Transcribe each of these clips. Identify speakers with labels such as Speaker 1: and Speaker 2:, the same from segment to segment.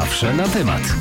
Speaker 1: Zawsze na temat.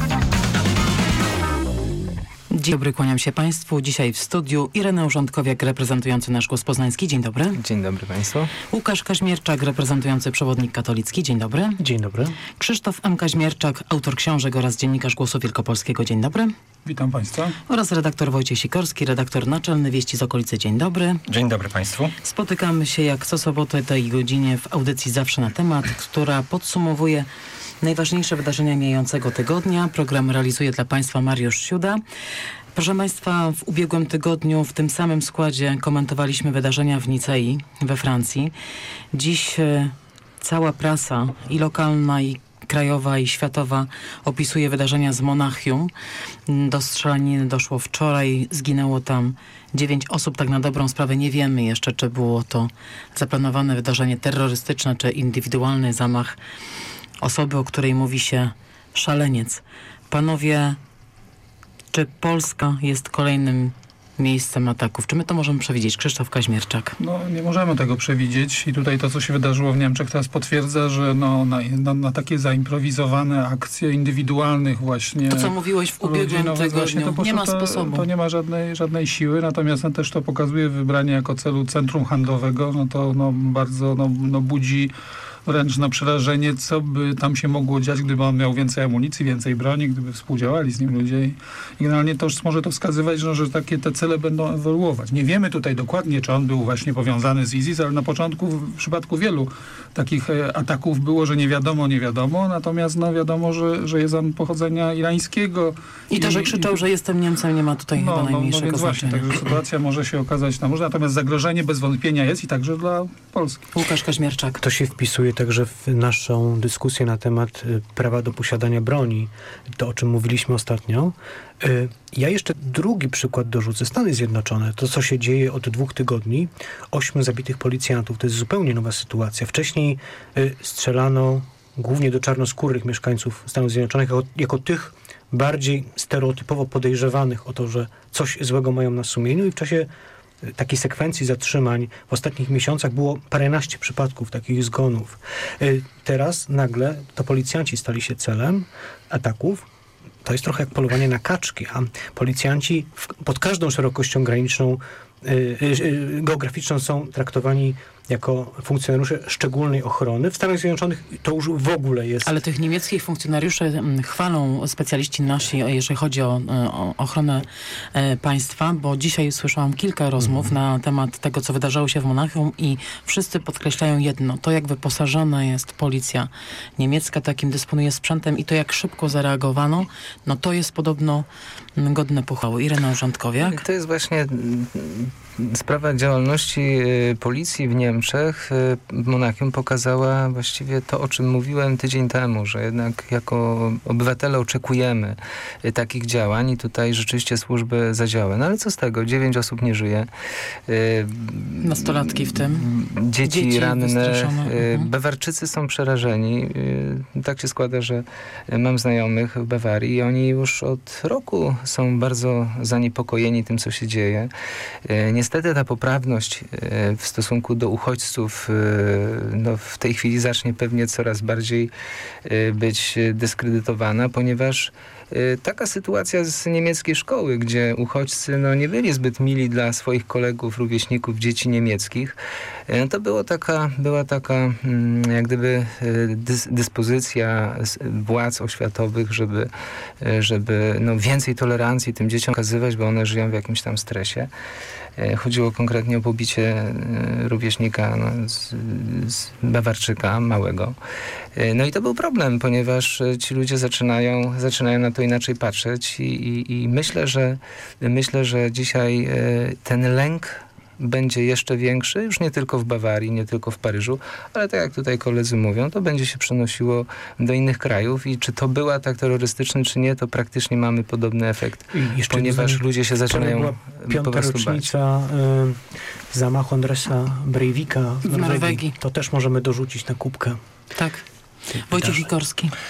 Speaker 2: Dzień dobry, kłaniam się Państwu. Dzisiaj w studiu Irena Urządkowiak, reprezentujący nasz Głos Poznański. Dzień dobry.
Speaker 3: Dzień dobry Państwu.
Speaker 2: Łukasz Kaźmierczak, reprezentujący Przewodnik Katolicki. Dzień dobry.
Speaker 4: Dzień dobry.
Speaker 2: Krzysztof M. Kaźmierczak, autor książek oraz dziennikarz Głosu Wielkopolskiego. Dzień dobry.
Speaker 5: Witam Państwa.
Speaker 2: Oraz redaktor Wojciech Sikorski, redaktor naczelny Wieści z okolicy. Dzień dobry.
Speaker 3: Dzień dobry Państwu.
Speaker 2: Spotykamy się jak co sobotę tej godzinie w audycji Zawsze na temat, która podsumowuje najważniejsze wydarzenia mijającego tygodnia. Program realizuje dla Państwa Mariusz Siuda. Proszę Państwa, w ubiegłym tygodniu w tym samym składzie komentowaliśmy wydarzenia w Nicei we Francji. Dziś cała prasa i lokalna, i krajowa, i światowa opisuje wydarzenia z Monachium. Do strzelaniny doszło wczoraj, zginęło tam 9 osób. Tak na dobrą sprawę nie wiemy jeszcze, czy było to zaplanowane wydarzenie terrorystyczne, czy indywidualny zamach osoby, o której mówi się szaleniec. Panowie, czy Polska jest kolejnym miejscem ataków? Czy my to możemy przewidzieć? Krzysztof Kaźmierczak.
Speaker 5: No, nie możemy tego przewidzieć i tutaj to, co się wydarzyło w Niemczech, teraz potwierdza, że na takie zaimprowizowane akcje indywidualnych właśnie...
Speaker 2: To, co mówiłeś w ubiegłym tygodniu, nie ma sposobu.
Speaker 5: To nie ma żadnej siły, natomiast też to pokazuje wybranie jako celu centrum handlowego, bardzo budzi wręcz na przerażenie, co by tam się mogło dziać, gdyby on miał więcej amunicji, więcej broni, gdyby współdziałali z nim ludzie. I generalnie to już może to wskazywać, że takie te cele będą ewoluować. Nie wiemy tutaj dokładnie, czy on był właśnie powiązany z ISIS, ale na początku w przypadku wielu takich ataków było, że nie wiadomo, natomiast wiadomo, że jest on pochodzenia irańskiego.
Speaker 2: I to, że krzyczał, że jestem Niemcem, nie ma tutaj chyba najmniejszego
Speaker 5: więc
Speaker 2: znaczenia.
Speaker 5: Właśnie, także sytuacja może się okazać tam różna, natomiast zagrożenie bez wątpienia jest i także dla Polski.
Speaker 2: Łukasz Kaźmierczak.
Speaker 4: To się wpisuje także w naszą dyskusję na temat prawa do posiadania broni, to o czym mówiliśmy ostatnio. Ja jeszcze drugi przykład dorzucę. Stany Zjednoczone, to co się dzieje od 2 tygodni, 8 zabitych policjantów, to jest zupełnie nowa sytuacja. Wcześniej strzelano głównie do czarnoskórych mieszkańców Stanów Zjednoczonych jako tych bardziej stereotypowo podejrzewanych o to, że coś złego mają na sumieniu, i w czasie takiej sekwencji zatrzymań w ostatnich miesiącach było paręnaście przypadków takich zgonów. Teraz nagle to policjanci stali się celem ataków. To jest trochę jak polowanie na kaczki, a policjanci pod każdą szerokością graniczną, geograficzną są traktowani jako funkcjonariusze szczególnej ochrony. W Stanach Zjednoczonych to już w ogóle jest...
Speaker 2: Ale tych niemieckich funkcjonariuszy chwalą specjaliści nasi, jeżeli chodzi o ochronę państwa, bo dzisiaj słyszałam kilka rozmów na temat tego, co wydarzało się w Monachium, i wszyscy podkreślają jedno. To, jak wyposażona jest policja niemiecka, takim dysponuje sprzętem, i to, jak szybko zareagowano, to jest podobno godne pochwały. Irena Urządkowiak.
Speaker 3: To jest właśnie sprawa działalności policji w Niemczech. Monachium pokazała właściwie to, o czym mówiłem tydzień temu, że jednak jako obywatele oczekujemy takich działań i tutaj rzeczywiście służby zadziałały. No ale co z tego? 9 osób nie żyje.
Speaker 2: Nastolatki w tym.
Speaker 3: Dzieci ranne. Bawarczycy są przerażeni. Tak się składa, że mam znajomych w Bawarii i oni już od roku są bardzo zaniepokojeni tym, co się dzieje. Niestety ta poprawność w stosunku do uchodźców w tej chwili zacznie pewnie coraz bardziej być dyskredytowana, ponieważ taka sytuacja z niemieckiej szkoły, gdzie uchodźcy nie byli zbyt mili dla swoich kolegów, rówieśników, dzieci niemieckich, to była taka jak gdyby dyspozycja władz oświatowych, żeby więcej tolerancji tym dzieciom okazywać, bo one żyją w jakimś tam stresie. Chodziło konkretnie o pobicie rówieśnika z Bawarczyka małego. No i to był problem, ponieważ ci ludzie zaczynają na to inaczej patrzeć i myślę, że dzisiaj ten lęk będzie jeszcze większy, już nie tylko w Bawarii, nie tylko w Paryżu, ale tak jak tutaj koledzy mówią, to będzie się przenosiło do innych krajów i czy to był atak terrorystyczny, czy nie, to praktycznie mamy podobny efekt, ponieważ ludzie się zaczynają po prostu bać.
Speaker 4: Rocznica zamachu Andresa Breivika w Norwegii. To też możemy dorzucić na kubkę.
Speaker 2: Tak. Wojciech Sikorski.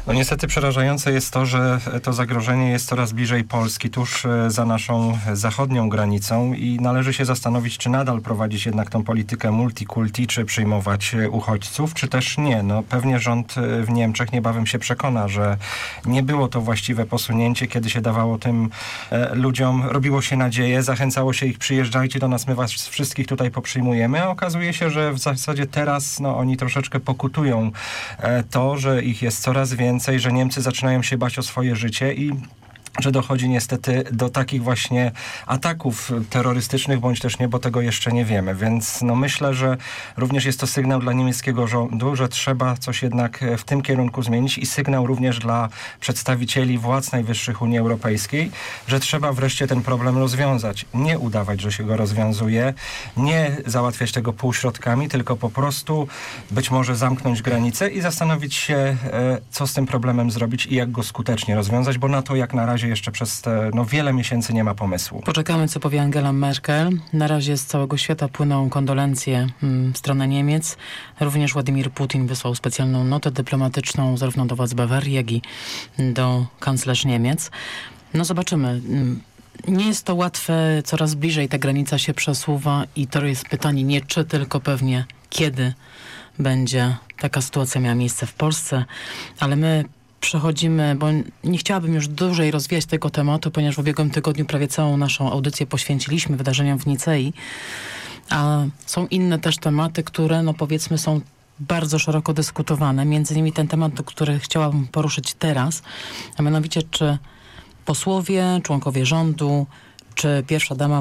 Speaker 1: No niestety przerażające jest to, że to zagrożenie jest coraz bliżej Polski, tuż za naszą zachodnią granicą i należy się zastanowić, czy nadal prowadzić jednak tą politykę multikulti, czy przyjmować uchodźców, czy też nie. No pewnie rząd w Niemczech niebawem się przekona, że nie było to właściwe posunięcie, kiedy się dawało tym ludziom, robiło się nadzieję, zachęcało się ich, przyjeżdżajcie do nas, my was wszystkich tutaj poprzyjmujemy, a okazuje się, że w zasadzie teraz oni troszeczkę pokutują to, że ich jest coraz więcej, że Niemcy zaczynają się bać o swoje życie i że dochodzi niestety do takich właśnie ataków terrorystycznych, bądź też nie, bo tego jeszcze nie wiemy. Więc myślę, że również jest to sygnał dla niemieckiego rządu, że trzeba coś jednak w tym kierunku zmienić i sygnał również dla przedstawicieli władz najwyższych Unii Europejskiej, że trzeba wreszcie ten problem rozwiązać. Nie udawać, że się go rozwiązuje, nie załatwiać tego półśrodkami, tylko po prostu być może zamknąć granice i zastanowić się, co z tym problemem zrobić i jak go skutecznie rozwiązać, bo na to jak na razie jeszcze przez te wiele miesięcy nie ma pomysłu.
Speaker 2: Poczekamy, co powie Angela Merkel. Na razie z całego świata płyną kondolencje w stronę Niemiec. Również Władimir Putin wysłał specjalną notę dyplomatyczną zarówno do władz Bawarii, jak i do kanclerz Niemiec. Zobaczymy. Nie jest to łatwe, coraz bliżej ta granica się przesuwa i to jest pytanie nie czy, tylko pewnie kiedy będzie taka sytuacja miała miejsce w Polsce, ale my przechodzimy, bo nie chciałabym już dłużej rozwijać tego tematu, ponieważ w ubiegłym tygodniu prawie całą naszą audycję poświęciliśmy wydarzeniom w Nicei, a są inne też tematy, które powiedzmy są bardzo szeroko dyskutowane. Między innymi ten temat, który chciałabym poruszyć teraz, a mianowicie czy posłowie, członkowie rządu, czy pierwsza dama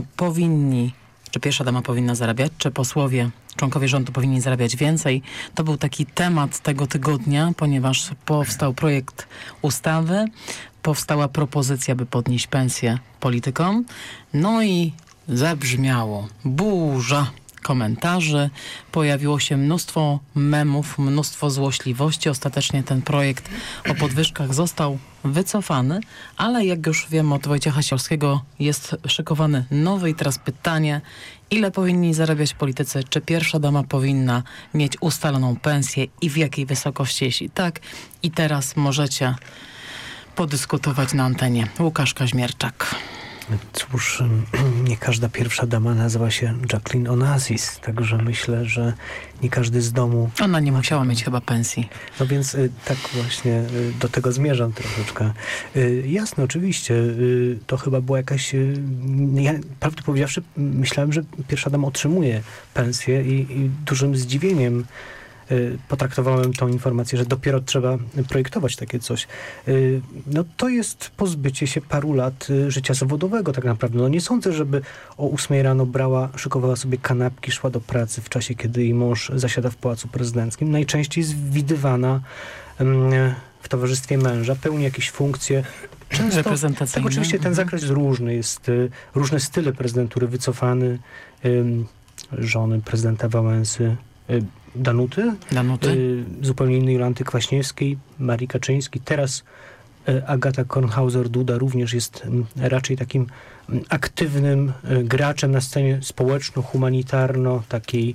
Speaker 2: powinna zarabiać, czy posłowie, członkowie rządu powinni zarabiać więcej. To był taki temat tego tygodnia, ponieważ powstał projekt ustawy, powstała propozycja, by podnieść pensję politykom. I zabrzmiało burza komentarzy, pojawiło się mnóstwo memów, mnóstwo złośliwości. Ostatecznie ten projekt o podwyżkach został wycofany, ale jak już wiem od Wojciecha Siorskiego, jest szykowany nowy i teraz pytanie, ile powinni zarabiać politycy? Czy pierwsza dama powinna mieć ustaloną pensję i w jakiej wysokości? Jeśli tak, i teraz możecie podyskutować na antenie. Łukasz Kaźmierczak.
Speaker 4: Cóż, nie każda pierwsza dama nazywa się Jacqueline Onassis, także myślę, że nie każdy z domu...
Speaker 2: Ona nie musiała mieć chyba pensji.
Speaker 4: Więc tak właśnie do tego zmierzam troszeczkę. Jasne, oczywiście, to chyba była jakaś... Ja, prawdę powiedziawszy, myślałem, że pierwsza dama otrzymuje pensję i dużym zdziwieniem potraktowałem tą informację, że dopiero trzeba projektować takie coś. To jest pozbycie się paru lat życia zawodowego tak naprawdę. Nie sądzę, żeby o 8 rano szykowała sobie kanapki, szła do pracy w czasie, kiedy jej mąż zasiada w Pałacu Prezydenckim. Najczęściej jest widywana w towarzystwie męża, pełni jakieś funkcje. Często, tak, oczywiście ten zakres różny jest, różne style prezydentury wycofany, żony prezydenta Wałęsy, Danuty. Zupełnie innej Jolanty Kwaśniewskiej, Marii Kaczyńskiej. Teraz Agata Kornhauser-Duda również jest raczej takim aktywnym graczem na scenie społeczno-humanitarno, takiej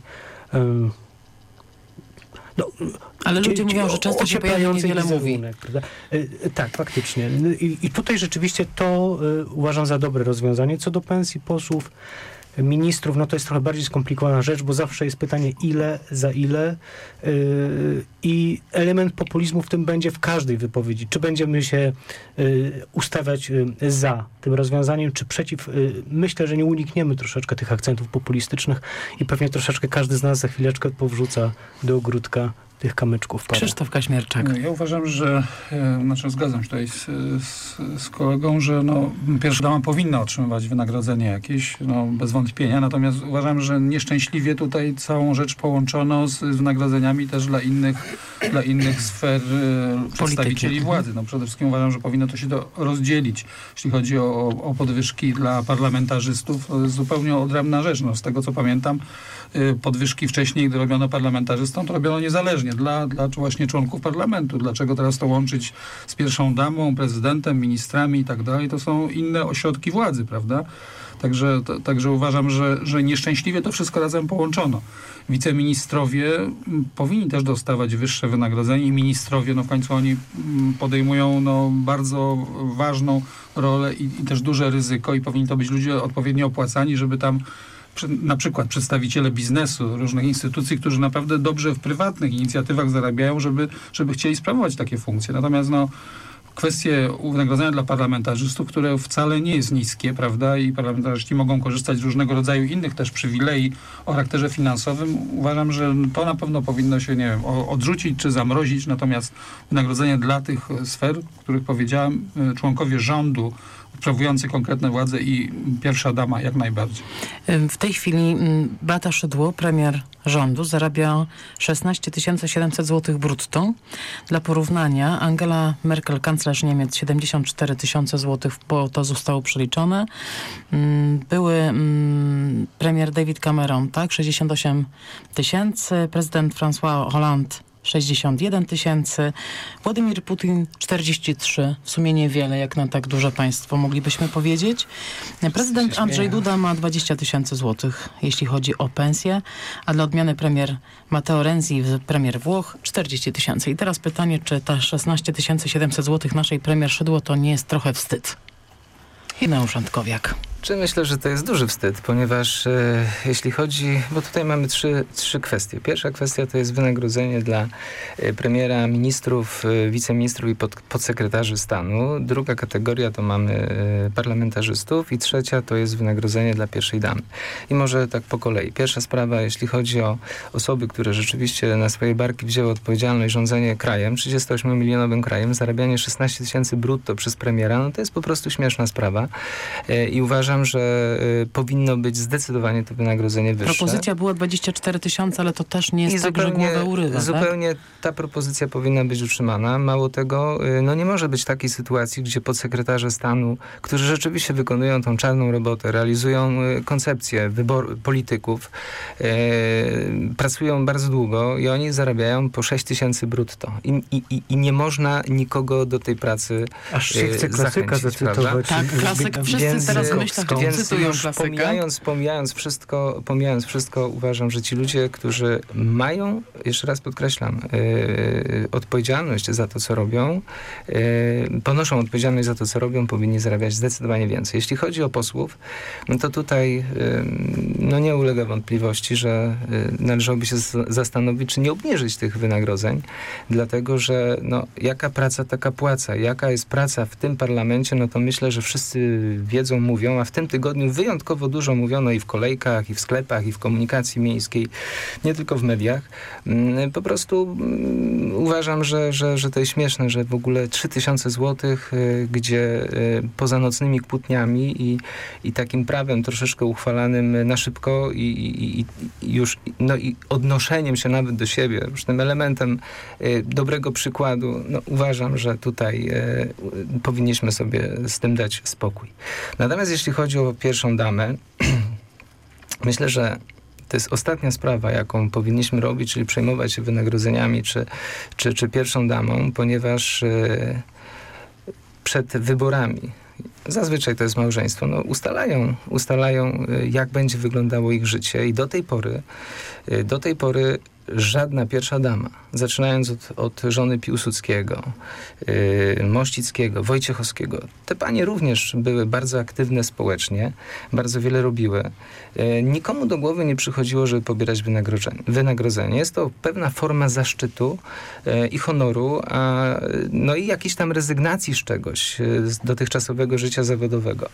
Speaker 2: ale ludzie mówią, że często się pojawia niewiele mówi.
Speaker 4: Tak, faktycznie. I tutaj rzeczywiście to uważam za dobre rozwiązanie. Co do pensji posłów, ministrów, to jest trochę bardziej skomplikowana rzecz, bo zawsze jest pytanie ile, za ile i element populizmu w tym będzie w każdej wypowiedzi. Czy będziemy się ustawiać za tym rozwiązaniem, czy przeciw. Myślę, że nie unikniemy troszeczkę tych akcentów populistycznych i pewnie troszeczkę każdy z nas za chwileczkę powrzuca do ogródka tych kamyczków.
Speaker 2: Krzysztof Kaźmierczak.
Speaker 5: Ja uważam, że, zgadzam się tutaj z kolegą, że pierwsza dama powinna otrzymywać wynagrodzenie jakieś, bez wątpienia, natomiast uważam, że nieszczęśliwie tutaj całą rzecz połączono z wynagrodzeniami też dla innych sfer przedstawicieli władzy. Przede wszystkim uważam, że powinno to się rozdzielić. Jeśli chodzi o podwyżki dla parlamentarzystów, to jest zupełnie odrębna rzecz. Z tego co pamiętam, podwyżki wcześniej, gdy robiono parlamentarzystom, to robiono niezależnie dla właśnie członków parlamentu. Dlaczego teraz to łączyć z pierwszą damą, prezydentem, ministrami i tak dalej? To są inne ośrodki władzy, prawda? Także uważam, że nieszczęśliwie to wszystko razem połączono. Wiceministrowie powinni też dostawać wyższe wynagrodzenie i ministrowie, w końcu oni podejmują bardzo ważną rolę i też duże ryzyko i powinni to być ludzie odpowiednio opłacani, żeby tam na przykład przedstawiciele biznesu, różnych instytucji, którzy naprawdę dobrze w prywatnych inicjatywach zarabiają, żeby chcieli sprawować takie funkcje. Natomiast kwestie wynagrodzenia dla parlamentarzystów, które wcale nie jest niskie, prawda, i parlamentarzyści mogą korzystać z różnego rodzaju innych też przywilei o charakterze finansowym. Uważam, że to na pewno powinno się, nie wiem, odrzucić czy zamrozić, natomiast wynagrodzenie dla tych sfer, o których powiedziałem, członkowie rządu, sprawujący konkretne władze i pierwsza dama jak najbardziej.
Speaker 2: W tej chwili Beata Szydło, premier rządu, zarabia 16 700 zł brutto. Dla porównania Angela Merkel, kanclerz Niemiec, 74 000 zł, bo to zostało przeliczone. Były premier David Cameron, 68 000, prezydent François Hollande 61 000, Władimir Putin 43, w sumie niewiele, jak na tak duże państwo, moglibyśmy powiedzieć. Prezydent Andrzej Duda ma 20 000 złotych, jeśli chodzi o pensję, a dla odmiany premier Matteo Renzi, premier Włoch, 40 000. I teraz pytanie, czy ta 16 700 złotych naszej premier Szydło to nie jest trochę wstyd? Jedna urzędkowiak.
Speaker 3: Myślę, że to jest duży wstyd, ponieważ jeśli chodzi, bo tutaj mamy trzy kwestie. Pierwsza kwestia to jest wynagrodzenie dla premiera, ministrów, wiceministrów i podsekretarzy stanu. Druga kategoria to mamy parlamentarzystów i trzecia to jest wynagrodzenie dla pierwszej damy. I może tak po kolei. Pierwsza sprawa, jeśli chodzi o osoby, które rzeczywiście na swoje barki wzięły odpowiedzialność rządzenie krajem, 38-milionowym krajem, zarabianie 16 000 brutto przez premiera, to jest po prostu śmieszna sprawa. I uważam, że powinno być zdecydowanie to wynagrodzenie wyższe.
Speaker 2: Propozycja była 24 000, ale to też nie jest tak, że głowę urywa.
Speaker 3: Zupełnie ta propozycja powinna być utrzymana. Mało tego, nie może być takiej sytuacji, gdzie podsekretarze stanu, którzy rzeczywiście wykonują tą czarną robotę, realizują koncepcję polityków, pracują bardzo długo i oni zarabiają po 6 000 brutto. I nie można nikogo do tej pracy
Speaker 4: aż się chce klasyka zacytować.
Speaker 2: Tak, klasyk. Wszyscy teraz myślą, cytują klasyka.
Speaker 3: Pomijając wszystko, uważam, że ci ludzie, którzy mają, jeszcze raz podkreślam, odpowiedzialność za to, co robią, ponoszą odpowiedzialność za to, co robią, powinni zarabiać zdecydowanie więcej. Jeśli chodzi o posłów, to tutaj nie ulega wątpliwości, że należałoby się zastanowić, czy nie obniżyć tych wynagrodzeń, dlatego, że jaka praca, taka płaca. Jaka jest praca w tym parlamencie, to myślę, że wszyscy wiedzą, mówią, a w tym tygodniu wyjątkowo dużo mówiono i w kolejkach, i w sklepach, i w komunikacji miejskiej, nie tylko w mediach. Po prostu uważam, że to jest śmieszne, że w ogóle 3000 złotych, gdzie poza nocnymi kłótniami i takim prawem troszeczkę uchwalanym na szybko i już i odnoszeniem się nawet do siebie, już tym elementem dobrego przykładu, uważam, że tutaj powinniśmy sobie z tym dać spokój. Natomiast jeśli chodzi o pierwszą damę, myślę, że to jest ostatnia sprawa, jaką powinniśmy robić, czyli przejmować się wynagrodzeniami czy pierwszą damą, ponieważ przed wyborami, zazwyczaj to jest małżeństwo, ustalają, jak będzie wyglądało ich życie i do tej pory żadna pierwsza dama, zaczynając od żony Piłsudskiego, Mościckiego, Wojciechowskiego. Te panie również były bardzo aktywne społecznie, bardzo wiele robiły. Nikomu do głowy nie przychodziło, żeby pobierać wynagrodzenie. Jest to pewna forma zaszczytu i honoru, i jakiejś tam rezygnacji z czegoś, z dotychczasowego życia zawodowego.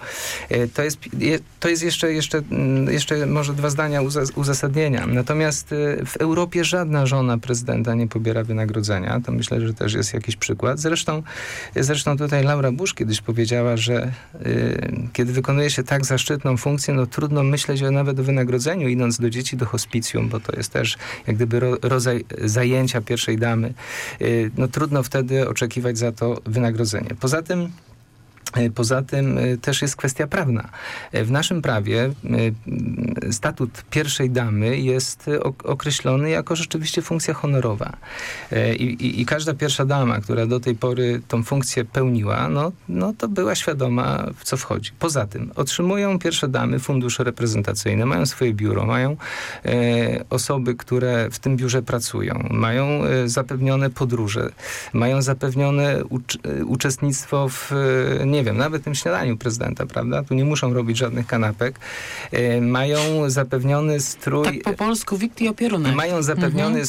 Speaker 3: To jest jeszcze może 2 zdania uzasadnienia. Natomiast w Europie żadna żona prezydenta nie pobiera wynagrodzenia. To myślę, że też jest jakiś przykład. Zresztą tutaj Laura Bush kiedyś powiedziała, że kiedy wykonuje się tak zaszczytną funkcję, trudno myśleć nawet o wynagrodzeniu, idąc do dzieci do hospicjum, bo to jest też jak gdyby rodzaj zajęcia pierwszej damy. Trudno wtedy oczekiwać za to wynagrodzenie. Poza tym Poza tym też jest kwestia prawna. W naszym prawie statut pierwszej damy jest określony jako rzeczywiście funkcja honorowa. I każda pierwsza dama, która do tej pory tą funkcję pełniła, no to była świadoma, w co wchodzi. Poza tym otrzymują pierwsze damy fundusze reprezentacyjne, mają swoje biuro, mają osoby, które w tym biurze pracują, mają zapewnione podróże, mają zapewnione uczestnictwo w nie wiem, nawet tym śniadaniu prezydenta, prawda? Tu nie muszą robić żadnych kanapek. Mają zapewniony strój...
Speaker 2: Tak po polsku wikt i opierunek.
Speaker 3: Mają zapewniony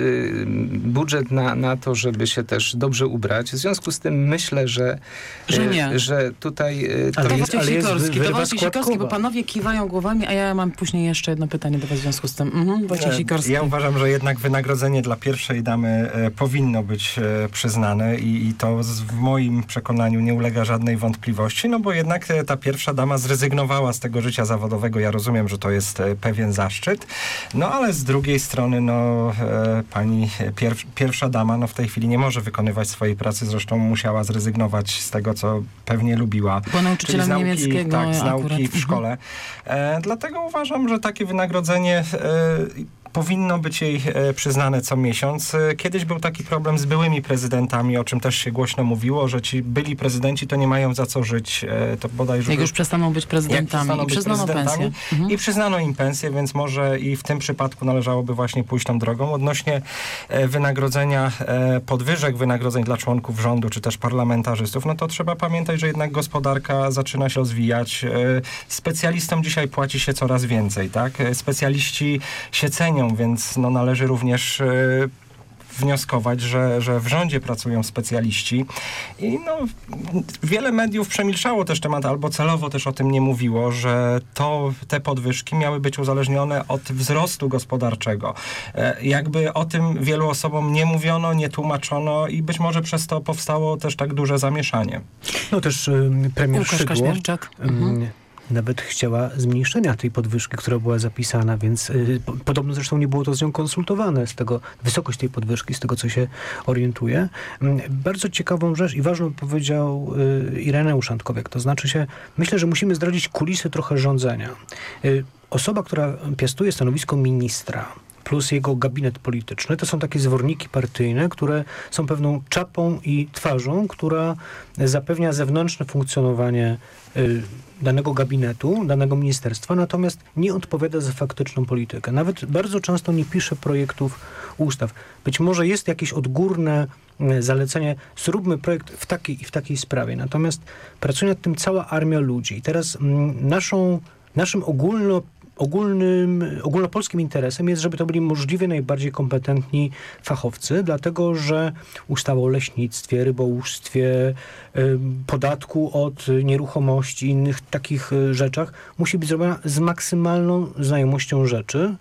Speaker 3: budżet na to, żeby się też dobrze ubrać. W związku z tym myślę, że tutaj...
Speaker 2: Wojciech Sikorski, bo panowie kiwają głowami, a ja mam później jeszcze jedno pytanie do was w związku z tym. Wojciech Sikorski.
Speaker 1: Ja uważam, że jednak wynagrodzenie dla pierwszej damy powinno być przyznane i to w moim przekonaniu nie ulega żadnej wątpliwości, no bo jednak ta pierwsza dama zrezygnowała z tego życia zawodowego. Ja rozumiem, że to jest pewien zaszczyt, no ale z drugiej strony pani pierwsza dama w tej chwili nie może wykonywać swojej pracy, zresztą musiała zrezygnować z tego, co pewnie lubiła.
Speaker 2: Bo nauczycielem niemieckiego.
Speaker 1: Tak, z nauki w szkole. Dlatego uważam, że takie wynagrodzenie powinno być jej przyznane co miesiąc. Kiedyś był taki problem z byłymi prezydentami, o czym też się głośno mówiło, że ci byli prezydenci to nie mają za co żyć. To bodajże
Speaker 2: jak już przestaną być prezydentami.
Speaker 1: I przyznano im pensję, więc może i w tym przypadku należałoby właśnie pójść tą drogą. Odnośnie wynagrodzenia, podwyżek wynagrodzeń dla członków rządu, czy też parlamentarzystów, no to trzeba pamiętać, że jednak gospodarka zaczyna się rozwijać. Specjalistom dzisiaj płaci się coraz więcej, tak? Specjaliści się cenią, więc należy również wnioskować, że w rządzie pracują specjaliści i wiele mediów przemilczało też temat, albo celowo też o tym nie mówiło, że te podwyżki miały być uzależnione od wzrostu gospodarczego. Jakby o tym wielu osobom nie mówiono, nie tłumaczono i być może przez to powstało też tak duże zamieszanie.
Speaker 4: No też premier Szydło nawet chciała zmniejszenia tej podwyżki, która była zapisana, więc podobno zresztą nie było to z nią konsultowane, wysokość tej podwyżki, z tego co się orientuje. Bardzo ciekawą rzecz i ważną powiedział Ireneusz Antkowiak, to znaczy myślę, że musimy zdradzić kulisy trochę rządzenia. Osoba, która piastuje stanowisko ministra, plus jego gabinet polityczny, to są takie zworniki partyjne, które są pewną czapą i twarzą, która zapewnia zewnętrzne funkcjonowanie danego gabinetu, danego ministerstwa, natomiast nie odpowiada za faktyczną politykę. Nawet bardzo często nie pisze projektów ustaw. Być może jest jakieś odgórne zalecenie, zróbmy projekt w takiej i w takiej sprawie. Natomiast pracuje nad tym cała armia ludzi. I teraz naszym ogólnopolskim interesem jest, żeby to byli możliwie najbardziej kompetentni fachowcy, dlatego że ustawa o leśnictwie, rybołówstwie, podatku od nieruchomości i innych takich rzeczach musi być zrobiona z maksymalną znajomością rzeczy.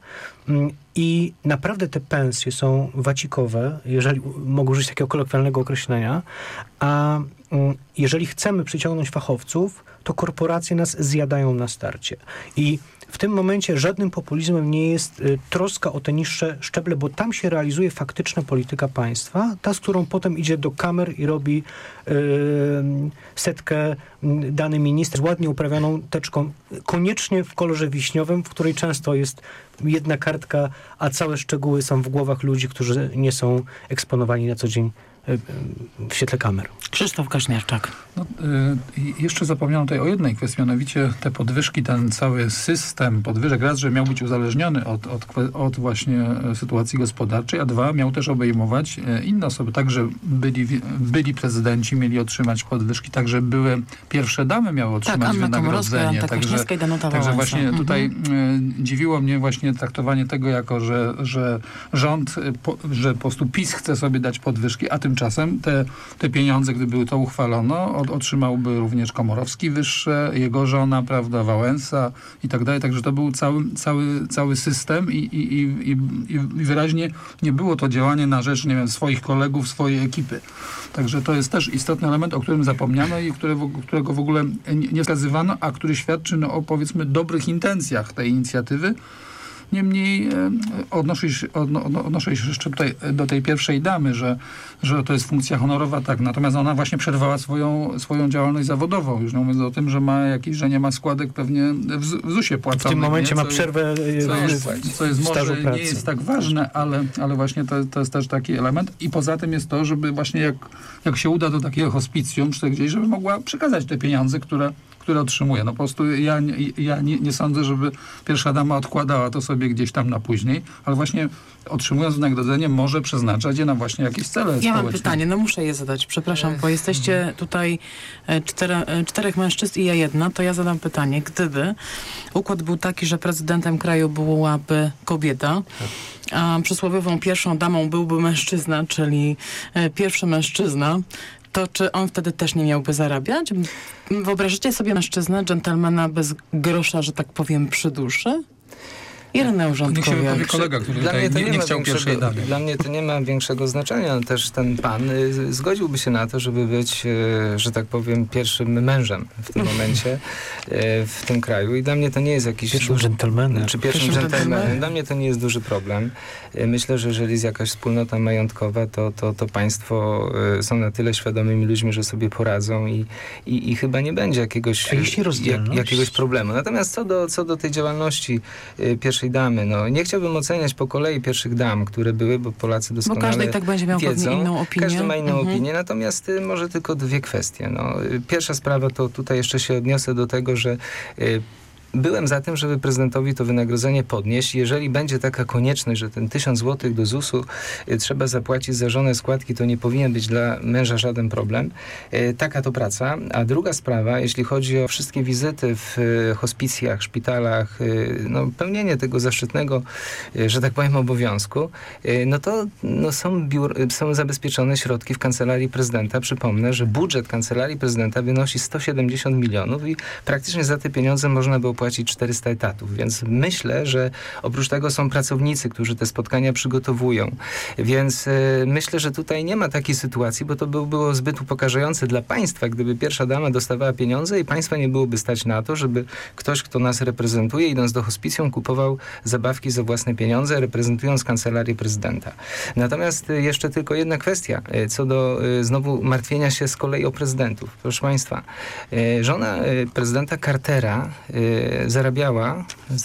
Speaker 4: I naprawdę te pensje są wacikowe, jeżeli mogę użyć takiego kolokwialnego określenia, a jeżeli chcemy przyciągnąć fachowców, to korporacje nas zjadają na starcie. I w tym momencie żadnym populizmem nie jest troska o te niższe szczeble, bo tam się realizuje faktyczna polityka państwa, ta, z którą potem idzie do kamer i robi setkę dany minister z ładnie uprawioną teczką, koniecznie w kolorze wiśniowym, w której często jest jedna kartka, a całe szczegóły są w głowach ludzi, którzy nie są eksponowani na co dzień w świetle kamer.
Speaker 2: Krzysztof Kaźmierczak.
Speaker 5: Jeszcze zapomniałem tutaj o jednej kwestii, mianowicie te podwyżki, ten cały system podwyżek, raz, że miał być uzależniony od właśnie sytuacji gospodarczej, a dwa, miał też obejmować inne osoby. Także byli prezydenci mieli otrzymać podwyżki, także były pierwsze damy miały otrzymać wynagrodzenie. Także właśnie tutaj dziwiło mnie właśnie traktowanie tego jako, że rząd, że po prostu PiS chce sobie dać podwyżki, a tymczasem te pieniądze, gdyby to uchwalono, otrzymałby również Komorowski wyższe, jego żona, prawda, Wałęsa i tak dalej. Także to był cały system i wyraźnie nie było to działanie na rzecz, nie wiem, swoich kolegów, swojej ekipy. Także to jest też istotny element, o którym zapomniano i którego w ogóle nie wskazywano, a który świadczy o, powiedzmy, dobrych intencjach tej inicjatywy. Niemniej odnoszę się jeszcze tutaj do tej pierwszej damy, że to jest funkcja honorowa, tak. Natomiast ona właśnie przerwała swoją działalność zawodową. Już nie mówiąc o tym, że nie ma składek pewnie w ZUS-ie płaconych.
Speaker 4: W tym momencie ma przerwę
Speaker 5: co jest może pracy. Nie jest tak ważne, ale właśnie to jest też taki element. I poza tym jest to, żeby właśnie jak się uda do takiego hospicjum, czy gdzieś, żeby mogła przekazać te pieniądze, które otrzymuje. No po prostu ja nie sądzę, żeby pierwsza dama odkładała to sobie gdzieś tam na później, ale właśnie otrzymując wynagrodzenie może przeznaczać je na właśnie jakieś cele społeczne.
Speaker 2: Ja mam pytanie, muszę je zadać, przepraszam, bo jesteście tutaj czterech mężczyzn i ja jedna, to ja zadam pytanie. Gdyby układ był taki, że prezydentem kraju byłaby kobieta, a przysłowiową pierwszą damą byłby mężczyzna, czyli pierwszy mężczyzna, to czy on wtedy też nie miałby zarabiać? Wyobrażacie sobie mężczyznę, dżentelmena bez grosza, że tak powiem, przy duszy? Ireneusz Rządkowiak.
Speaker 5: Kolega, który nie chciał pierwszej damy.
Speaker 3: Dla mnie to nie ma większego znaczenia. Też ten pan zgodziłby się na to, żeby być, że tak powiem, pierwszym mężem w tym momencie w tym kraju. I dla mnie to nie jest jakiś...
Speaker 4: Pierwszym dżentelmenem.
Speaker 3: Czy pierwszym dżentelmenem. Dla mnie to nie jest duży problem. Myślę, że jeżeli jest jakaś wspólnota majątkowa, to państwo są na tyle świadomymi ludźmi, że sobie poradzą i chyba nie będzie jakiegoś problemu. Natomiast co do tej działalności pierwszej damy. Nie chciałbym oceniać po kolei pierwszych dam, które były, bo Polacy doskonale
Speaker 2: każdy i tak będzie miał
Speaker 3: wiedzą.
Speaker 2: Inną opinię.
Speaker 3: Każdy ma inną opinię, natomiast może tylko dwie kwestie. Pierwsza sprawa to tutaj jeszcze się odniosę do tego, że byłem za tym, żeby prezydentowi to wynagrodzenie podnieść. Jeżeli będzie taka konieczność, że ten 1000 zł do ZUS-u trzeba zapłacić za żonę składki, to nie powinien być dla męża żaden problem. Taka to praca. A druga sprawa, jeśli chodzi o wszystkie wizyty w hospicjach, szpitalach, pełnienie tego zaszczytnego, że tak powiem, obowiązku, to są zabezpieczone środki w Kancelarii Prezydenta. Przypomnę, że budżet Kancelarii Prezydenta wynosi 170 milionów i praktycznie za te pieniądze można było płacić 400 etatów, więc myślę, że oprócz tego są pracownicy, którzy te spotkania przygotowują, więc myślę, że tutaj nie ma takiej sytuacji, bo to było zbyt upokarzające dla państwa, gdyby pierwsza dama dostawała pieniądze i państwa nie byłoby stać na to, żeby ktoś, kto nas reprezentuje, idąc do hospicjum, kupował zabawki za własne pieniądze, reprezentując Kancelarię Prezydenta. Natomiast jeszcze tylko jedna kwestia, co do znowu martwienia się z kolei o prezydentów. Proszę państwa, żona prezydenta Cartera zarabiała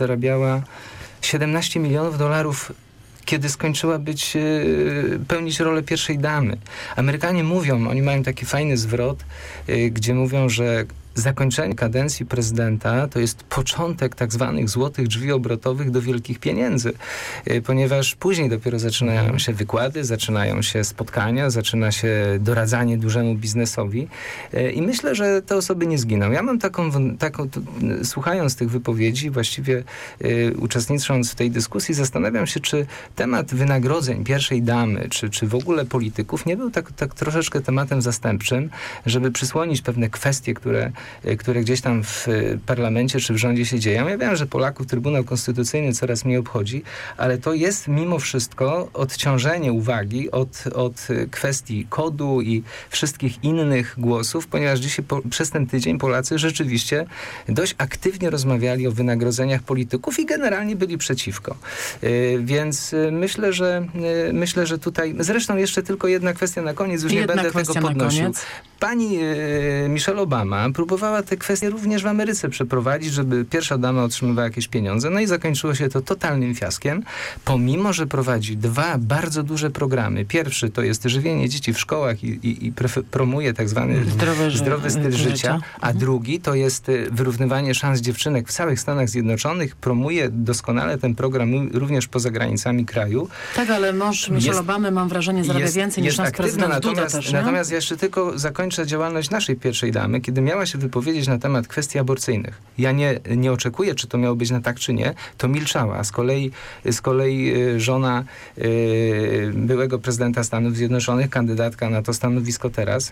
Speaker 3: $17 milionów, kiedy skończyła pełnić rolę pierwszej damy. Amerykanie mówią, oni mają taki fajny zwrot, gdzie mówią, że zakończenie kadencji prezydenta to jest początek tak zwanych złotych drzwi obrotowych do wielkich pieniędzy, ponieważ później dopiero zaczynają się wykłady, zaczynają się spotkania, zaczyna się doradzanie dużemu biznesowi i myślę, że te osoby nie zginą. Ja mam taką słuchając tych wypowiedzi, właściwie uczestnicząc w tej dyskusji, zastanawiam się, czy temat wynagrodzeń pierwszej damy, czy w ogóle polityków nie był tak troszeczkę tematem zastępczym, żeby przysłonić pewne kwestie, które gdzieś tam w parlamencie czy w rządzie się dzieją. Ja wiem, że Polaków Trybunał Konstytucyjny coraz mniej obchodzi, ale to jest mimo wszystko odciążenie uwagi od kwestii kodu i wszystkich innych głosów, ponieważ dzisiaj przez ten tydzień Polacy rzeczywiście dość aktywnie rozmawiali o wynagrodzeniach polityków i generalnie byli przeciwko. Więc myślę, że tutaj... Zresztą jeszcze tylko jedna kwestia na koniec, już nie będę tego podnosił. Pani Michelle Obama próbowała te kwestie również w Ameryce przeprowadzić, żeby pierwsza dama otrzymywała jakieś pieniądze. No i zakończyło się to totalnym fiaskiem, pomimo że prowadzi 2 bardzo duże programy. Pierwszy to jest żywienie dzieci w szkołach i promuje tak zwany zdrowy styl życia, a drugi to jest wyrównywanie szans dziewczynek w całych Stanach Zjednoczonych. Promuje doskonale ten program również poza granicami kraju.
Speaker 2: Tak, ale mąż Michelle Obamy, mam wrażenie, zarabia więcej niż nasz prezydent Duda też, nie?
Speaker 3: Natomiast ja jeszcze tylko zakończę działalność naszej pierwszej damy, kiedy miała się wypowiedzieć na temat kwestii aborcyjnych. Ja nie oczekuję, czy to miało być na tak, czy nie. To milczała. A z kolei żona byłego prezydenta Stanów Zjednoczonych, kandydatka na to stanowisko teraz,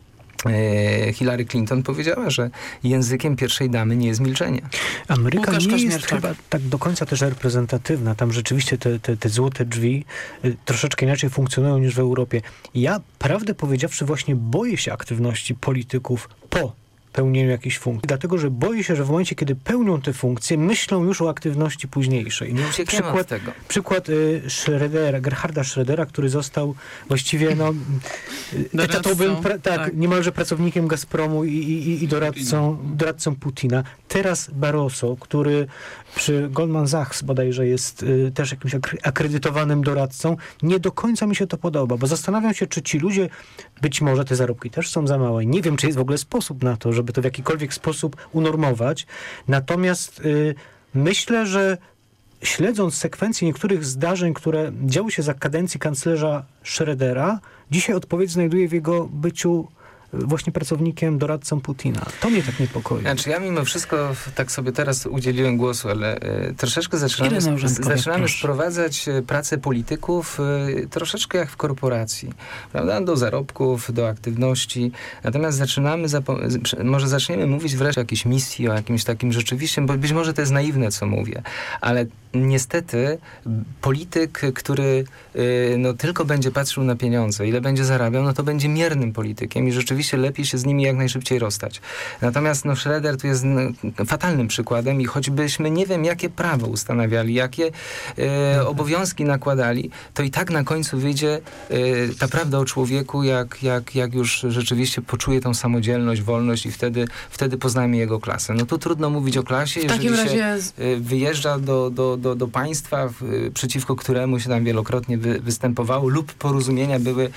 Speaker 3: Hillary Clinton powiedziała, że językiem pierwszej damy nie jest milczenie.
Speaker 4: Ameryka nie jest chyba tak do końca też reprezentatywna. Tam rzeczywiście te złote drzwi troszeczkę inaczej funkcjonują niż w Europie. Ja, prawdę powiedziawszy, właśnie boję się aktywności polityków po pełnieniu jakichś funkcji. Dlatego, że boję się, że w momencie, kiedy pełnią te funkcje, myślą już o aktywności późniejszej.
Speaker 3: Nie uciekniemy od tego.
Speaker 4: Przykład Gerharda Schrödera, który został właściwie etatowym, niemalże pracownikiem Gazpromu i doradcą Putina. Teraz Barroso, który przy Goldman Sachs bodajże jest też jakimś akredytowanym doradcą, nie do końca mi się to podoba, bo zastanawiam się, czy ci ludzie, być może te zarobki też są za małe. Nie wiem, czy jest w ogóle sposób na to, żeby to w jakikolwiek sposób unormować. Natomiast myślę, że śledząc sekwencję niektórych zdarzeń, które działy się za kadencji kanclerza Schrödera, dzisiaj odpowiedź znajduje w jego byciu właśnie pracownikiem, doradcą Putina. To mnie tak niepokoi.
Speaker 3: Znaczy ja mimo wszystko tak sobie teraz udzieliłem głosu, ale troszeczkę zaczynamy sprowadzać pracę polityków troszeczkę jak w korporacji. Prawda? Do zarobków, do aktywności. Natomiast może zaczniemy mówić wreszcie o jakiejś misji, o jakimś takim rzeczywiście, bo być może to jest naiwne, co mówię, ale niestety polityk, który tylko będzie patrzył na pieniądze, ile będzie zarabiał, to będzie miernym politykiem i rzeczywiście lepiej się z nimi jak najszybciej rozstać. Natomiast Schröder tu jest fatalnym przykładem i choćbyśmy nie wiem, jakie prawo ustanawiali, jakie obowiązki nakładali, to i tak na końcu wyjdzie ta prawda o człowieku, jak już rzeczywiście poczuje tą samodzielność, wolność i wtedy poznajemy jego klasę. No tu trudno mówić o klasie, jeżeli się wyjeżdża do państwa, przeciwko któremu się tam wielokrotnie występowało lub porozumienia były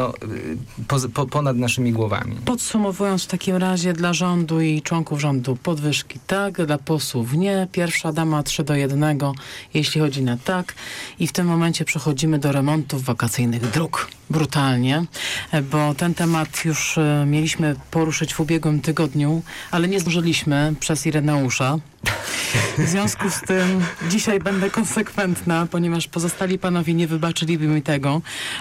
Speaker 3: ponad naszymi głowami.
Speaker 2: Podsumowując w takim razie dla rządu i członków rządu podwyżki tak, dla posłów nie. Pierwsza dama 3:1, jeśli chodzi na tak. I w tym momencie przechodzimy do remontów wakacyjnych dróg. Brutalnie, bo ten temat już mieliśmy poruszyć w ubiegłym tygodniu, ale nie zdążyliśmy przez Ireneusza. W związku z tym dzisiaj będę konsekwentna, ponieważ pozostali panowie nie wybaczyliby mi tego.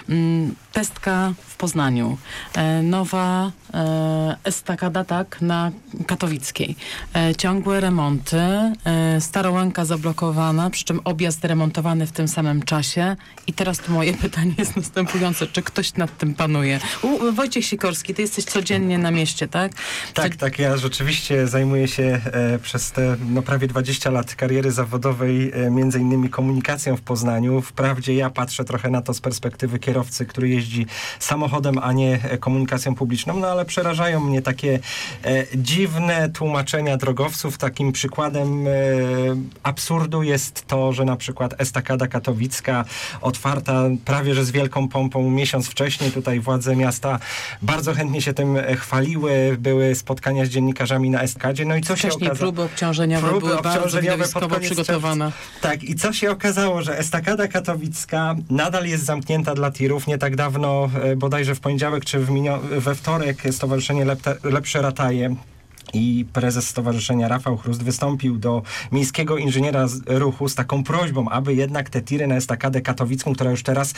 Speaker 2: Pestka w Poznaniu. Nowa estakada, na Katowickiej. Ciągłe remonty. Starołęka zablokowana, przy czym objazd remontowany w tym samym czasie. I teraz tu moje pytanie jest następujące. Czy ktoś nad tym panuje? Wojciech Sikorski, ty jesteś codziennie na mieście, tak?
Speaker 1: Tak. Ja rzeczywiście zajmuję się przez te prawie 20 lat kariery zawodowej między innymi komunikacją w Poznaniu. Wprawdzie ja patrzę trochę na to z perspektywy kierowcy, który jeździ samochodem, a nie komunikacją publiczną, ale przerażają mnie takie dziwne tłumaczenia drogowców. Takim przykładem absurdu jest to, że na przykład estakada katowicka otwarta prawie że z wielką pompą miesiąc wcześniej. Tutaj władze miasta bardzo chętnie się tym chwaliły. Były spotkania z dziennikarzami na estakadzie. No i co się okazało?
Speaker 2: Próby obciążeniowe były bardzo widowiskowo przygotowane.
Speaker 1: Tak, i co się okazało, że estakada katowicka nadal jest zamknięta dla tirów. Nie tak dawno, bodajże w poniedziałek czy we wtorek, Stowarzyszenie Lepsze Rataje i prezes stowarzyszenia Rafał Chrust wystąpił do miejskiego inżyniera ruchu z taką prośbą, aby jednak te tiry na estakadę katowicką, która już teraz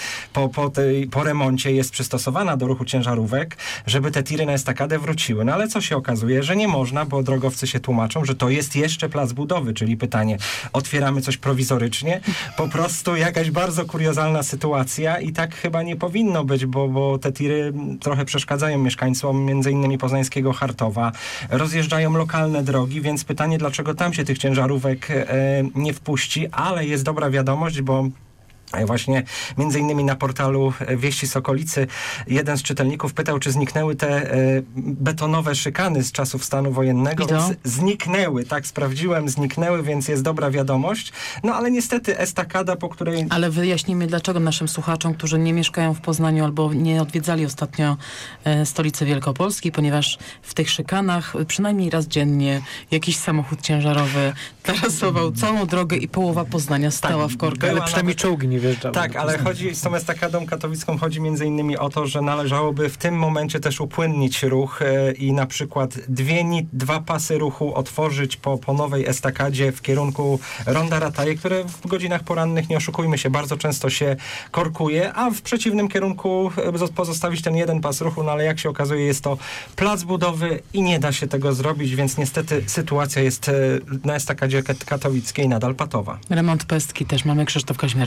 Speaker 1: po remoncie jest przystosowana do ruchu ciężarówek, żeby te tiry na estakadę wróciły. No ale co się okazuje, że nie można, bo drogowcy się tłumaczą, że to jest jeszcze plac budowy, czyli pytanie, otwieramy coś prowizorycznie? Po prostu jakaś bardzo kuriozalna sytuacja i tak chyba nie powinno być, bo te tiry trochę przeszkadzają mieszkańcom między innymi poznańskiego Chartowa. Rozjeżdżają lokalne drogi, więc pytanie, dlaczego tam się tych ciężarówek nie wpuści, ale jest dobra wiadomość, bo właśnie między innymi na portalu Wieści z okolicy jeden z czytelników pytał, czy zniknęły te betonowe szykany z czasów stanu wojennego. Zniknęły, tak sprawdziłem, zniknęły, więc jest dobra wiadomość. No ale niestety estakada, po której...
Speaker 2: Ale wyjaśnijmy, dlaczego naszym słuchaczom, którzy nie mieszkają w Poznaniu albo nie odwiedzali ostatnio stolicy Wielkopolski, ponieważ w tych szykanach przynajmniej raz dziennie jakiś samochód ciężarowy tarasował całą drogę i połowa Poznania stała w korkach.
Speaker 4: Ale przynajmniej czołgi nie wjeżdżały.
Speaker 1: Tak, ale z tą estakadą katowicką chodzi między innymi o to, że należałoby w tym momencie też upłynnić ruch i na przykład dwa pasy ruchu otworzyć po nowej estakadzie w kierunku Ronda Rataje, które w godzinach porannych, nie oszukujmy się, bardzo często się korkuje, a w przeciwnym kierunku pozostawić ten jeden pas ruchu, no ale jak się okazuje, jest to plac budowy i nie da się tego zrobić, więc niestety sytuacja jest na estakadzie katowickiej nadal patowa.
Speaker 2: Remont pestki też mamy. Krzysztof Kaźmierczak.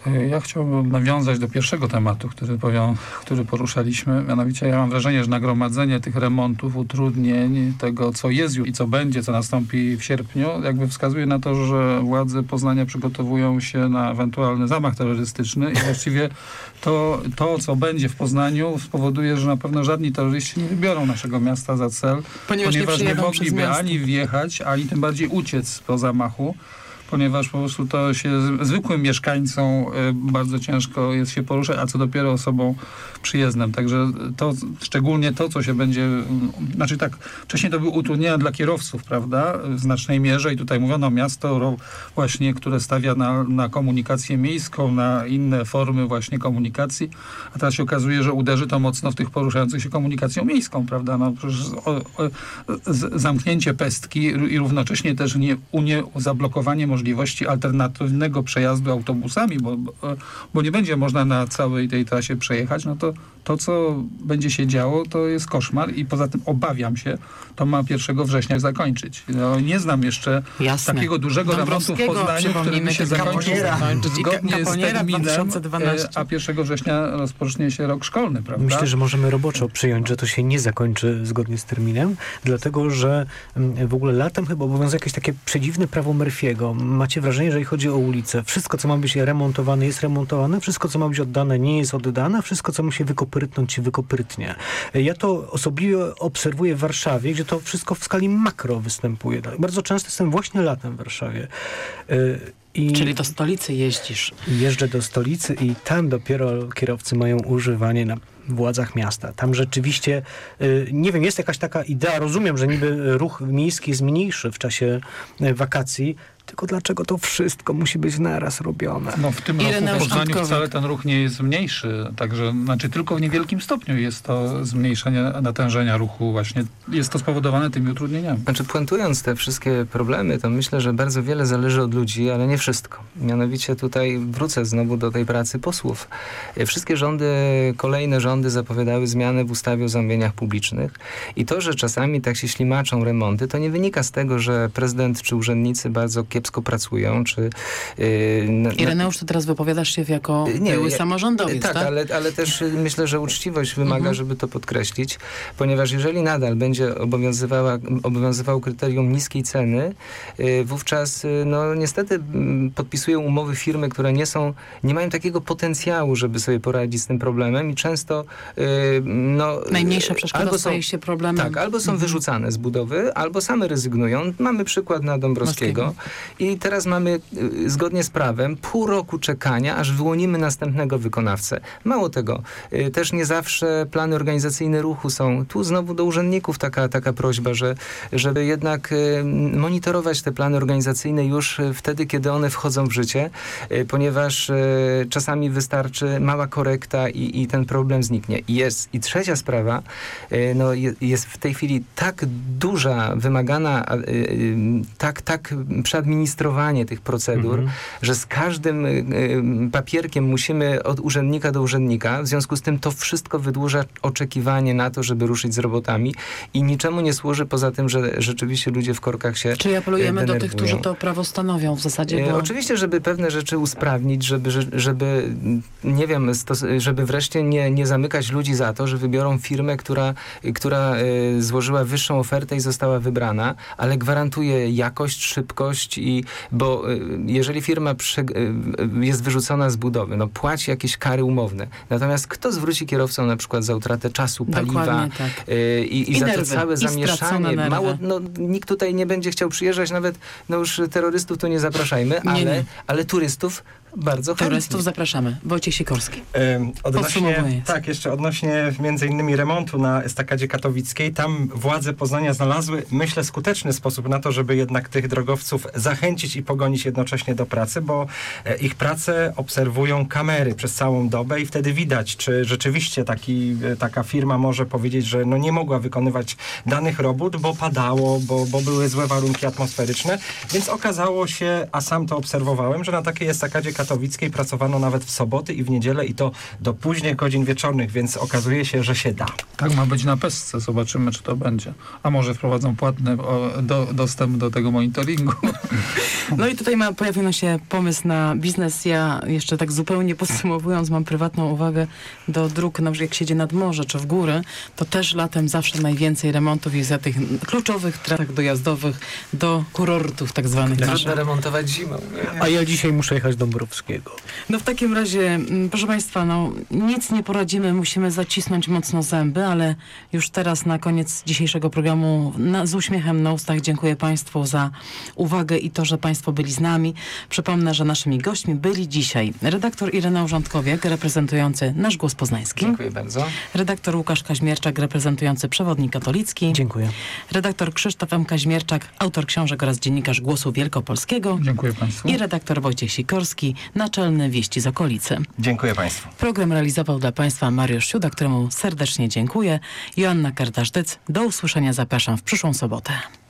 Speaker 5: Ja chciałbym nawiązać do pierwszego tematu, który poruszaliśmy. Mianowicie ja mam wrażenie, że nagromadzenie tych remontów, utrudnień, tego co jest i co będzie, co nastąpi w sierpniu, jakby wskazuje na to, że władze Poznania przygotowują się na ewentualny zamach terrorystyczny i właściwie to co będzie w Poznaniu spowoduje, że na pewno żadni terroryści nie wybiorą naszego miasta za cel, ponieważ nie mogliby ani wjechać, ani tym bardziej uciec po zamachu, ponieważ po prostu to się zwykłym mieszkańcom bardzo ciężko jest się poruszać, a co dopiero osobom przyjezdnym. Także to, szczególnie to, co się będzie... Znaczy tak, wcześniej to były utrudnienia dla kierowców, prawda? W znacznej mierze i tutaj mówiono miasto właśnie, które stawia na komunikację miejską, na inne formy właśnie komunikacji, a teraz się okazuje, że uderzy to mocno w tych poruszających się komunikacją miejską, prawda? No przecież zamknięcie pestki i równocześnie też zablokowanie możliwości alternatywnego przejazdu autobusami, bo nie będzie można na całej tej trasie przejechać, no to co będzie się działo, to jest koszmar i poza tym obawiam się, to ma 1 września zakończyć. No, nie znam jeszcze takiego dużego remontu w Poznaniu, który by się zakończył zgodnie z terminem, a 1 września rozpocznie się rok szkolny, prawda?
Speaker 4: Myślę, że możemy roboczo przyjąć, że to się nie zakończy zgodnie z terminem, dlatego, że w ogóle latem chyba obowiązuje jakieś takie przedziwne prawo Murphy'ego. Macie wrażenie, że jeżeli chodzi o ulicę, wszystko, co ma być remontowane, jest remontowane, wszystko, co ma być oddane, nie jest oddane, wszystko, co musi wykoprytnąć, się wykoprytnie. Ja to osobliwie obserwuję w Warszawie, gdzie to wszystko w skali makro występuje. Bardzo często jestem właśnie latem w Warszawie.
Speaker 2: Czyli do stolicy jeździsz?
Speaker 4: Jeżdżę do stolicy i tam dopiero kierowcy mają używanie na władzach miasta. Tam rzeczywiście, nie wiem, jest jakaś taka idea, rozumiem, że niby ruch miejski jest mniejszy w czasie wakacji, tylko dlaczego to wszystko musi być naraz robione?
Speaker 5: No w tym roku w Poznaniu wcale ten ruch nie jest mniejszy, także znaczy tylko w niewielkim stopniu jest to zmniejszenie natężenia ruchu właśnie. Jest to spowodowane tymi utrudnieniami.
Speaker 3: Znaczy puentując te wszystkie problemy, to myślę, że bardzo wiele zależy od ludzi, ale nie wszystko. Mianowicie tutaj wrócę znowu do tej pracy posłów. Wszystkie kolejne rządy zapowiadały zmiany w ustawie o zamówieniach publicznych i to, że czasami tak się ślimaczą remonty, to nie wynika z tego, że prezydent czy urzędnicy bardzo kiepsko pracują, czy...
Speaker 2: Ireneusz, to teraz wypowiadasz się jako były samorządowiec, tak?
Speaker 3: Ale też myślę, że uczciwość wymaga, żeby to podkreślić, ponieważ jeżeli nadal będzie obowiązywało kryterium niskiej ceny, wówczas niestety podpisują umowy firmy, które nie mają takiego potencjału, żeby sobie poradzić z tym problemem i często
Speaker 2: najmniejsza przeszkoda staje się problemem.
Speaker 3: Tak, albo są wyrzucane z budowy, albo same rezygnują. Mamy przykład na Dąbrowskiego. I teraz mamy, zgodnie z prawem, pół roku czekania, aż wyłonimy następnego wykonawcę. Mało tego, też nie zawsze plany organizacyjne ruchu są. Tu znowu do urzędników taka prośba, żeby jednak monitorować te plany organizacyjne już wtedy, kiedy one wchodzą w życie, ponieważ czasami wystarczy mała korekta i ten problem zniknie. I trzecia sprawa, jest w tej chwili tak duża, wymagana, tak przeadministrowanie tych procedur, że z każdym papierkiem musimy od urzędnika do urzędnika. W związku z tym to wszystko wydłuża oczekiwanie na to, żeby ruszyć z robotami i niczemu nie służy poza tym, że rzeczywiście ludzie w korkach się
Speaker 2: Czyli apelujemy
Speaker 3: denerwują.
Speaker 2: Do tych, którzy to prawo stanowią w zasadzie? Bo...
Speaker 3: Oczywiście, żeby pewne rzeczy usprawnić, żeby nie wiem, żeby wreszcie nie zamykać ludzi za to, że wybiorą firmę, która złożyła wyższą ofertę i została wybrana, ale gwarantuje jakość, szybkość bo jeżeli firma jest wyrzucona z budowy, płaci jakieś kary umowne. Natomiast kto zwróci kierowcom na przykład za utratę czasu, paliwa i za to całe zamieszanie? Nikt tutaj nie będzie chciał przyjeżdżać, nawet już terrorystów tu nie zapraszajmy, ale turystów bardzo chętnie.
Speaker 2: Turystów zapraszamy. Wojciech Sikorski.
Speaker 1: Jeszcze odnośnie między innymi remontu na estakadzie katowickiej. Tam władze Poznania znalazły, myślę, skuteczny sposób na to, żeby jednak tych drogowców zachęcić i pogonić jednocześnie do pracy, bo ich pracę obserwują kamery przez całą dobę i wtedy widać, czy rzeczywiście taka firma może powiedzieć, że nie mogła wykonywać danych robót, bo padało, bo były złe warunki atmosferyczne. Więc okazało się, a sam to obserwowałem, że na takiej estakadzie katowickiej katowickiej pracowano nawet w soboty i w niedzielę i to do późnych godzin wieczornych, więc okazuje się, że się da.
Speaker 5: Tak ma być na pestce. Zobaczymy, czy to będzie. A może wprowadzą płatny dostęp do tego monitoringu.
Speaker 2: No i tutaj pojawił się pomysł na biznes. Ja jeszcze tak zupełnie podsumowując, mam prywatną uwagę do dróg, na przykład jak się jedzie nad morze czy w góry, to też latem zawsze najwięcej remontów jest za tych kluczowych trasach dojazdowych do kurortów tak zwanych.
Speaker 3: Trudno remontować zimą.
Speaker 4: A ja dzisiaj muszę jechać do Dąbrowskiego.
Speaker 2: No w takim razie, proszę Państwa, no nic nie poradzimy, musimy zacisnąć mocno zęby, ale już teraz na koniec dzisiejszego programu z uśmiechem na ustach dziękuję Państwu za uwagę i to, że Państwo byli z nami. Przypomnę, że naszymi gośćmi byli dzisiaj redaktor Ireneusz Rządkowiak, reprezentujący Nasz Głos Poznański.
Speaker 3: Dziękuję bardzo.
Speaker 2: Redaktor Łukasz Kaźmierczak, reprezentujący Przewodnik Katolicki.
Speaker 4: Dziękuję.
Speaker 2: Redaktor Krzysztof M. Kaźmierczak, autor książek oraz dziennikarz Głosu Wielkopolskiego.
Speaker 5: Dziękuję Państwu.
Speaker 2: I redaktor Wojciech Sikorski, naczelny Wieści z okolicy.
Speaker 1: Dziękuję Państwu.
Speaker 2: Program realizował dla Państwa Mariusz Siuda, któremu serdecznie dziękuję. Joanna Kardasz-Dyc. Do usłyszenia zapraszam w przyszłą sobotę.